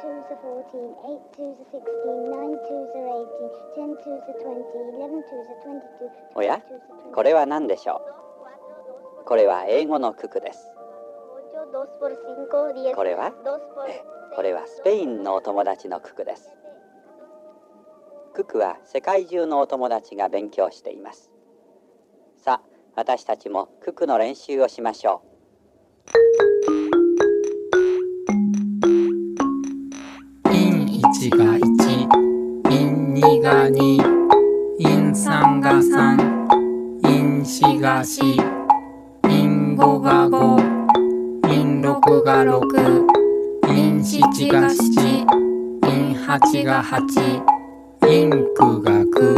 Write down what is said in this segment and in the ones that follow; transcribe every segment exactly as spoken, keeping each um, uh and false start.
twos are fourteen, eight twos are sixteen, nine twos are eighteen, ten twos are twenty, eleven twos are twenty-two. おや、これは何でしょう。これは英語の九九です。これはえこれはスペインのお友達の九九です。九九は世界中のお友達が勉強しています。さあ、私たちも九九の練習をしましょう。 陰一がいち、陰二がに、陰三がさん、陰四がし、陰五がご、陰六がろく、陰七がしち、陰八がはち、陰九がく、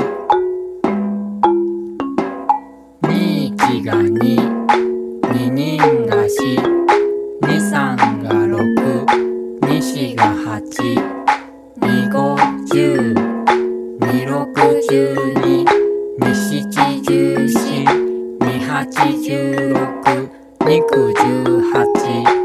二一がに、二人がし、二三がろく、二四がはち、二五十、二六十二、二七十四、二八十六、二九十八。